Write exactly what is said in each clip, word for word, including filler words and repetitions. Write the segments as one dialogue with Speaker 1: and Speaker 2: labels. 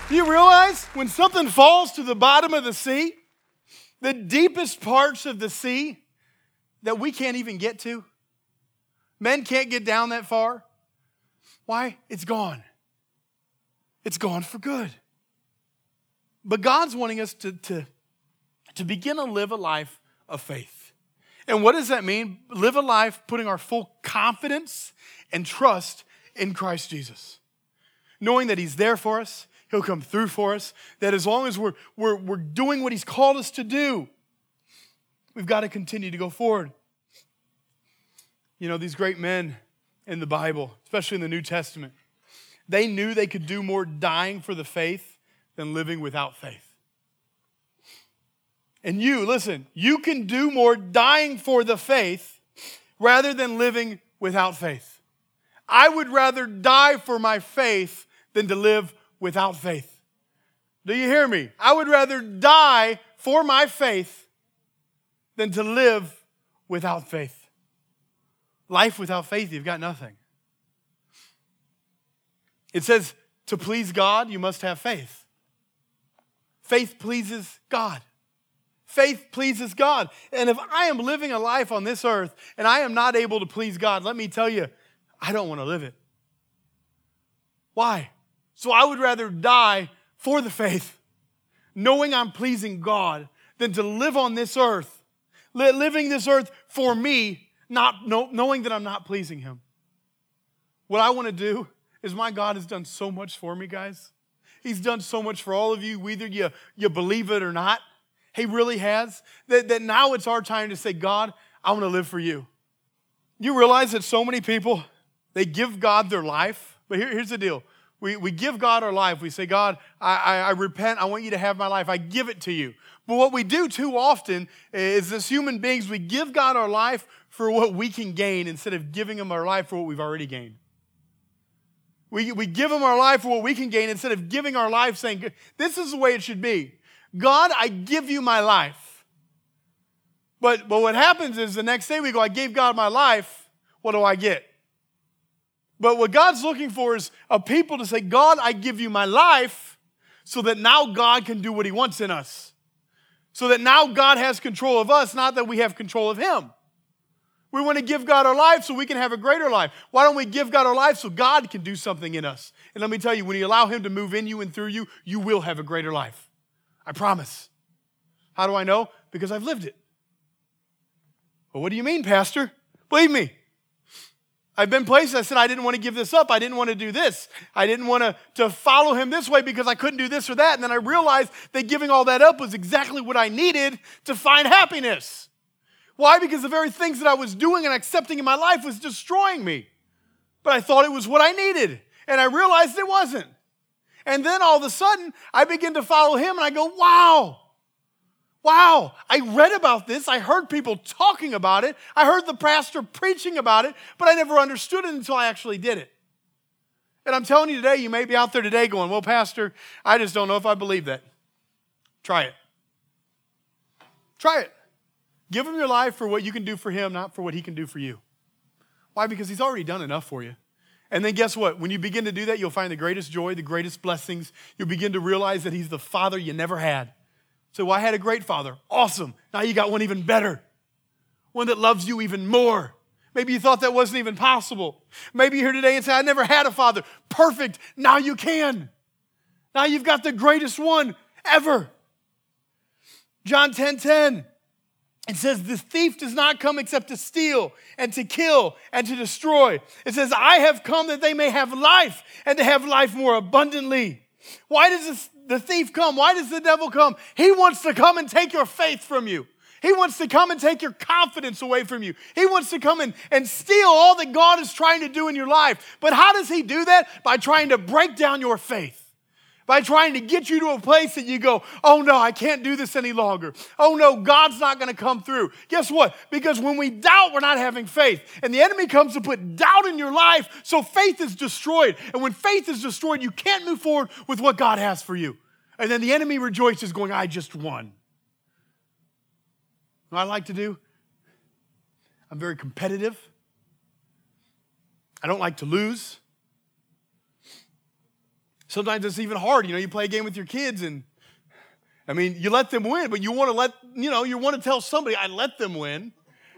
Speaker 1: Do you realize when something falls to the bottom of the sea, the deepest parts of the sea that we can't even get to, men can't get down that far? Why? It's gone. It's gone for good. But God's wanting us to, to, to begin to live a life of faith. And what does that mean? Live a life putting our full confidence and trust in Christ Jesus. Knowing that He's there for us, He'll come through for us, that as long as we're, we're, we're doing what He's called us to do, we've got to continue to go forward. You know, these great men in the Bible, especially in the New Testament, they knew they could do more dying for the faith than living without faith. And you, listen, you can do more dying for the faith rather than living without faith. I would rather die for my faith than to live without faith. Do you hear me? I would rather die for my faith than to live without faith. Life without faith, you've got nothing. It says to please God, you must have faith. Faith pleases God. Faith pleases God. And if I am living a life on this earth and I am not able to please God, let me tell you, I don't want to live it. Why? So I would rather die for the faith, knowing I'm pleasing God, than to live on this earth, living this earth for me, not knowing that I'm not pleasing Him. What I want to do is my God has done so much for me, guys. He's done so much for all of you, whether you, you believe it or not. He really has. That, that now it's our time to say, God, I want to live for you. You realize that so many people, they give God their life. But here, here's the deal. We, we give God our life. We say, God, I, I, I repent. I want you to have my life. I give it to you. But what we do too often is as human beings, we give God our life for what we can gain instead of giving Him our life for what we've already gained. We, we give Him our life for what we can gain instead of giving our life saying, this is the way it should be. God, I give you my life. But, but what happens is the next day we go, I gave God my life. What do I get? But what God's looking for is a people to say, God, I give you my life so that now God can do what He wants in us. So that now God has control of us, not that we have control of Him. We want to give God our life so we can have a greater life. Why don't we give God our life so God can do something in us? And let me tell you, when you allow Him to move in you and through you, you will have a greater life. I promise. How do I know? Because I've lived it. Well, what do you mean, Pastor? Believe me. I've been places I said I didn't want to give this up. I didn't want to do this. I didn't want to, to follow Him this way because I couldn't do this or that. And then I realized that giving all that up was exactly what I needed to find happiness. Why? Because the very things that I was doing and accepting in my life was destroying me. But I thought it was what I needed. And I realized it wasn't. And then all of a sudden, I begin to follow Him and I go, wow. Wow, I read about this. I heard people talking about it. I heard the pastor preaching about it, but I never understood it until I actually did it. And I'm telling you today, you may be out there today going, well, Pastor, I just don't know if I believe that. Try it. Try it. Give Him your life for what you can do for Him, not for what He can do for you. Why? Because He's already done enough for you. And then guess what? When you begin to do that, you'll find the greatest joy, the greatest blessings. You'll begin to realize that He's the Father you never had. So, well, I had a great father. Awesome. Now you got one even better. One that loves you even more. Maybe you thought that wasn't even possible. Maybe you're here today and say, I never had a father. Perfect. Now you can. Now you've got the greatest one ever. John ten ten. It says, the thief does not come except to steal and to kill and to destroy. It says, I have come that they may have life and to have life more abundantly. Why does this, the thief come? Why does the devil come? He wants to come and take your faith from you. He wants to come and take your confidence away from you. He wants to come and, and steal all that God is trying to do in your life. But how does he do that? By trying to break down your faith. By trying to get you to a place that you go, oh no, I can't do this any longer. Oh no, God's not going to come through. Guess what? Because when we doubt, we're not having faith. And the enemy comes to put doubt in your life, so faith is destroyed. And when faith is destroyed, you can't move forward with what God has for you. And then the enemy rejoices going, I just won. What I like to do? I'm very competitive. I don't like to lose. Sometimes it's even hard. You know, you play a game with your kids and, I mean, you let them win, but you want to let, you know, you want to tell somebody, I let them win.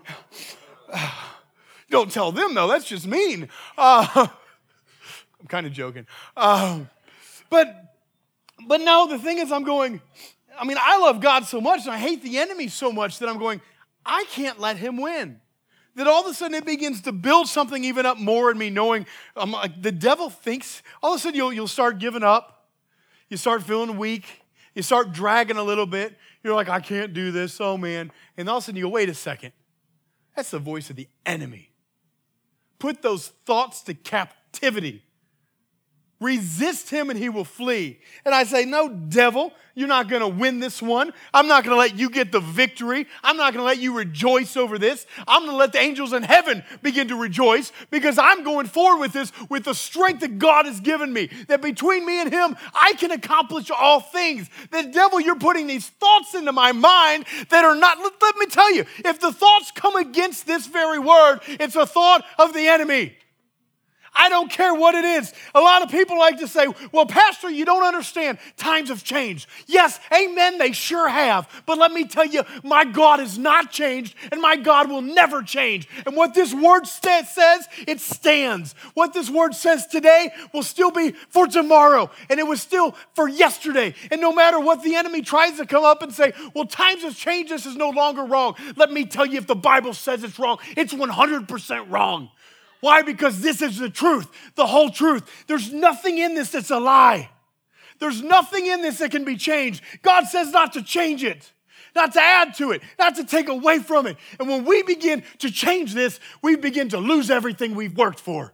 Speaker 1: Don't tell them, though. That's just mean. Uh, I'm kind of joking. Uh, but, but no, the thing is I'm going, I mean, I love God so much and I hate the enemy so much that I'm going, I can't let him win. That all of a sudden it begins to build something even up more in me, knowing um, like the devil thinks, all of a sudden you'll, you'll start giving up. You start feeling weak. You start dragging a little bit. You're like, I can't do this. Oh, man. And all of a sudden you go, wait a second. That's the voice of the enemy. Put those thoughts to captivity. Resist him and he will flee. And I say, no, devil, you're not going to win this one. I'm not going to let you get the victory. I'm not going to let you rejoice over this. I'm going to let the angels in heaven begin to rejoice because I'm going forward with this with the strength that God has given me. That between me and him, I can accomplish all things. The devil, you're putting these thoughts into my mind that are not, let, let me tell you, if the thoughts come against this very word, it's a thought of the enemy. I don't care what it is. A lot of people like to say, well, Pastor, you don't understand. Times have changed. Yes, amen, they sure have. But let me tell you, my God has not changed, and my God will never change. And what this word st- says, it stands. What this word says today will still be for tomorrow, and it was still for yesterday. And no matter what the enemy tries to come up and say, well, times have changed, this is no longer wrong. Let me tell you, if the Bible says it's wrong, it's one hundred percent wrong. Why? Because this is the truth, the whole truth. There's nothing in this that's a lie. There's nothing in this that can be changed. God says not to change it, not to add to it, not to take away from it. And when we begin to change this, we begin to lose everything we've worked for.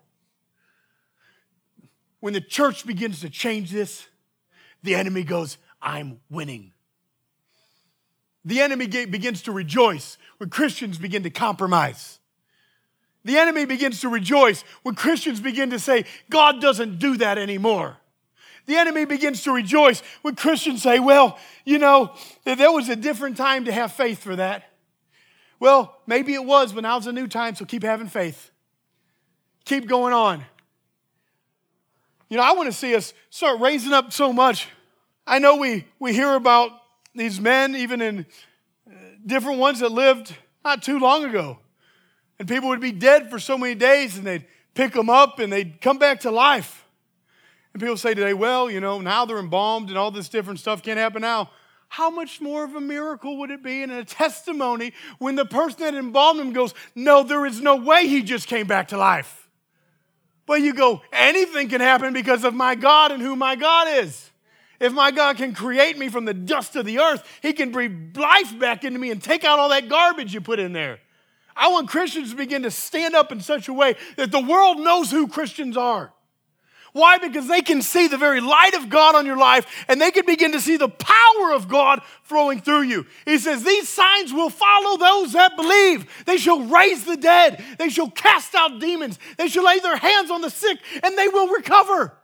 Speaker 1: When the church begins to change this, the enemy goes, I'm winning. The enemy begins to rejoice when Christians begin to compromise. The enemy begins to rejoice when Christians begin to say, God doesn't do that anymore. The enemy begins to rejoice when Christians say, well, you know, there was a different time to have faith for that. Well, maybe it was, but now's a new time, so keep having faith. Keep going on. You know, I want to see us start raising up so much. I know we, we hear about these men, even in different ones that lived not too long ago. And people would be dead for so many days, and they'd pick them up, and they'd come back to life. And people say today, well, you know, now they're embalmed, and all this different stuff can't happen now. How much more of a miracle would it be and a testimony when the person that embalmed him goes, no, there is no way he just came back to life. But you go, anything can happen because of my God and who my God is. If my God can create me from the dust of the earth, he can breathe life back into me and take out all that garbage you put in there. I want Christians to begin to stand up in such a way that the world knows who Christians are. Why? Because they can see the very light of God on your life, and they can begin to see the power of God flowing through you. He says, these signs will follow those that believe. They shall raise the dead. They shall cast out demons. They shall lay their hands on the sick, and they will recover.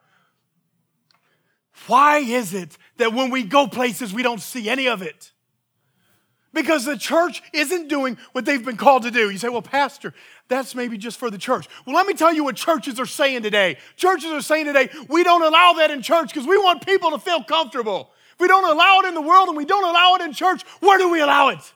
Speaker 1: Why is it that when we go places, we don't see any of it? Because the church isn't doing what they've been called to do. You say, well, Pastor, that's maybe just for the church. Well, let me tell you what churches are saying today. Churches are saying today, we don't allow that in church because we want people to feel comfortable. If we don't allow it in the world and we don't allow it in church, where do we allow it?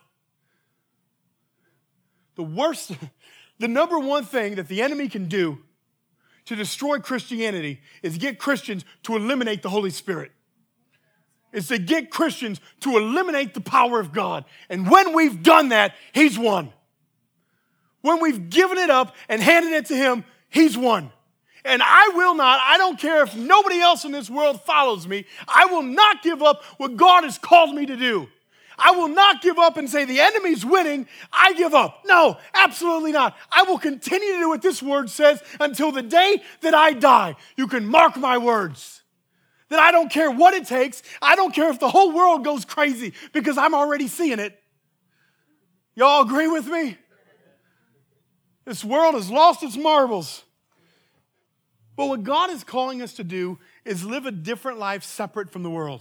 Speaker 1: The worst, the number one thing that the enemy can do to destroy Christianity is get Christians to eliminate the Holy Spirit. Is to get Christians to eliminate the power of God. And when we've done that, he's won. When we've given it up and handed it to him, he's won. And I will not, I don't care if nobody else in this world follows me, I will not give up what God has called me to do. I will not give up and say the enemy's winning, I give up. No, absolutely not. I will continue to do what this word says until the day that I die. You can mark my words. That I don't care what it takes. I don't care if the whole world goes crazy because I'm already seeing it. Y'all agree with me? This world has lost its marbles. But what God is calling us to do is live a different life separate from the world.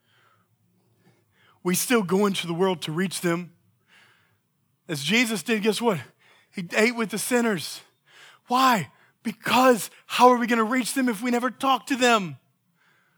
Speaker 1: We still go into the world to reach them. As Jesus did, guess what? He ate with the sinners. Why? Because how are we going to reach them if we never talk to them?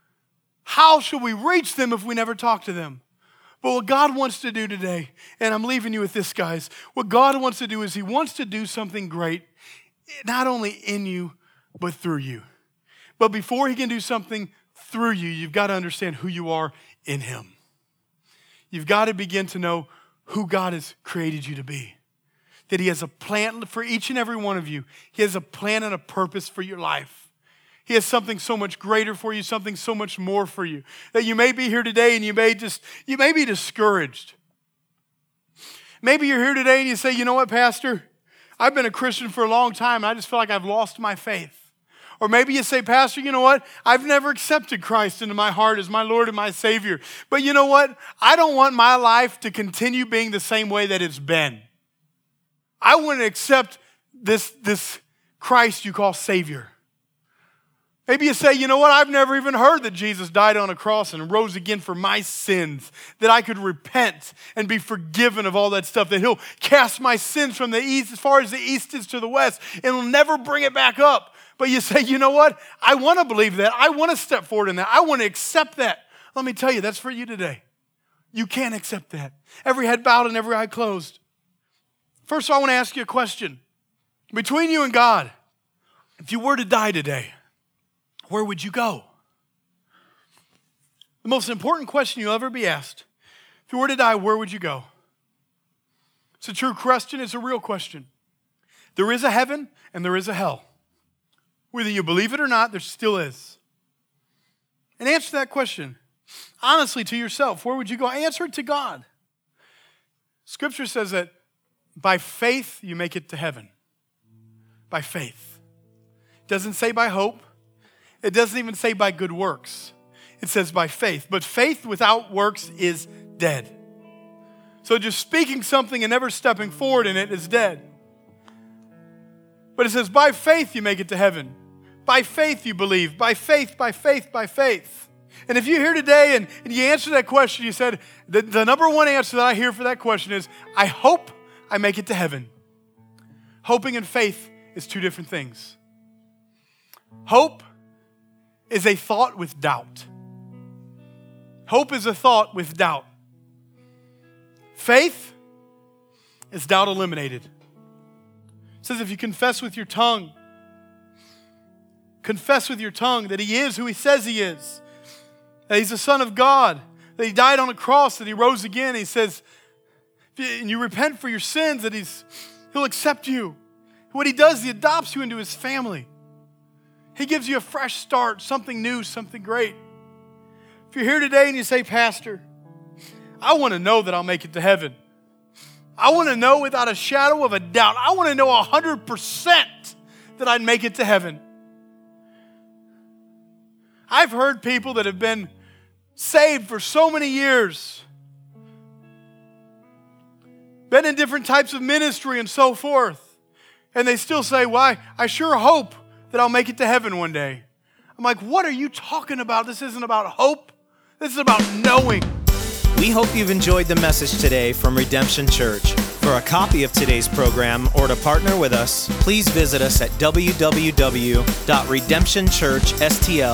Speaker 1: How should we reach them if we never talk to them? But what God wants to do today, and I'm leaving you with this, guys, what God wants to do is he wants to do something great, not only in you, but through you. But before he can do something through you, you've got to understand who you are in him. You've got to begin to know who God has created you to be. That he has a plan for each and every one of you. He has a plan and a purpose for your life. He has something so much greater for you, something so much more for you. That you may be here today and you may just, you may be discouraged. Maybe you're here today and you say, you know what, Pastor? I've been a Christian for a long time and I just feel like I've lost my faith. Or maybe you say, Pastor, you know what? I've never accepted Christ into my heart as my Lord and my Savior. But you know what? I don't want my life to continue being the same way that it's been. I want to accept this, this Christ you call Savior. Maybe you say, you know what? I've never even heard that Jesus died on a cross and rose again for my sins, that I could repent and be forgiven of all that stuff, that he'll cast my sins from the east as far as the east is to the west, and he'll never bring it back up. But you say, you know what? I want to believe that. I want to step forward in that. I want to accept that. Let me tell you, that's for you today. You can't accept that. Every head bowed and every eye closed. First, I want to ask you a question. Between you and God, if you were to die today, where would you go? The most important question you'll ever be asked. If you were to die, where would you go? It's a true question. It's a real question. There is a heaven and there is a hell. Whether you believe it or not, there still is. And answer that question honestly to yourself. Where would you go? Answer it to God. Scripture says that by faith you make it to heaven. By faith. It doesn't say by hope. It doesn't even say by good works. It says by faith. But faith without works is dead. So just speaking something and never stepping forward in it is dead. But it says by faith you make it to heaven. By faith you believe. By faith, by faith, by faith. And if you're here today and, and you answer that question, you said, the, the number one answer that I hear for that question is, I hope I make it to heaven. Hoping and faith is two different things. Hope is a thought with doubt. Hope is a thought with doubt. Faith is doubt eliminated. It says if you confess with your tongue, confess with your tongue that he is who he says he is, that he's the Son of God, that he died on a cross, that he rose again. He says, and you repent for your sins, that he's, he'll accept you. What he does, he adopts you into his family. He gives you a fresh start, something new, something great. If you're here today and you say, Pastor, I want to know that I'll make it to heaven. I want to know without a shadow of a doubt. I want to know one hundred percent that I'd make it to heaven. I've heard people that have been saved for so many years, been in different types of ministry and so forth, and they still say, why? Well, I sure hope that I'll make it to heaven one day. I'm like, what are you talking about? This isn't about hope. This is about knowing.
Speaker 2: We hope you've enjoyed the message today from Redemption Church. For a copy of today's program or to partner with us, please visit us at w w w dot redemption church s t l